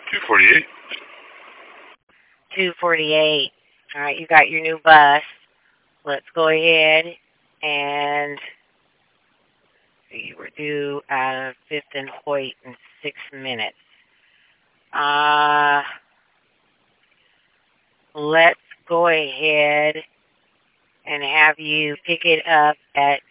248. 248. All right, you got your new bus. Let's go ahead and see. We're due out of 5th and Hoyt in 6 minutes. Let's go ahead and have you pick it up at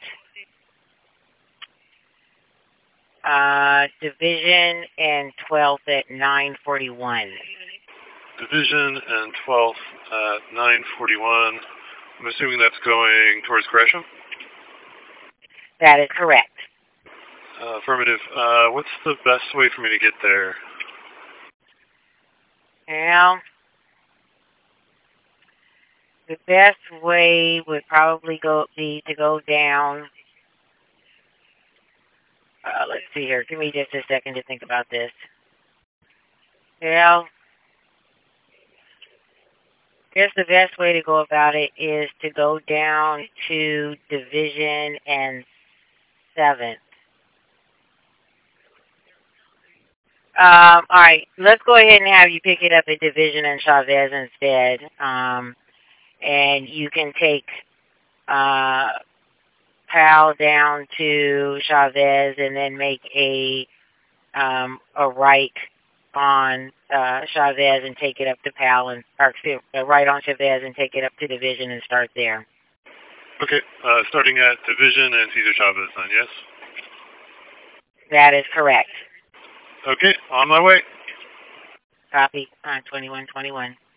Division and 12th at 9:41. Division and 12th at 9:41. I'm assuming that's going towards Gresham? That is correct. Affirmative. What's the best way for me to get there? Well, the best way would probably be to go down. Let's see here. Give me just a second to think about this. Well, I guess the best way to go about it is to go down to Division and 7th. All right, let's go ahead and have you pick it up at Division and Chavez instead. And you can take Powell down to Chavez and then make a right on Chavez and take it up to Powell, and right on Chavez and take it up to Division and start there. Okay, starting at Division and Cesar Chavez then, yes? That is correct. Okay, on my way. Copy. 2121.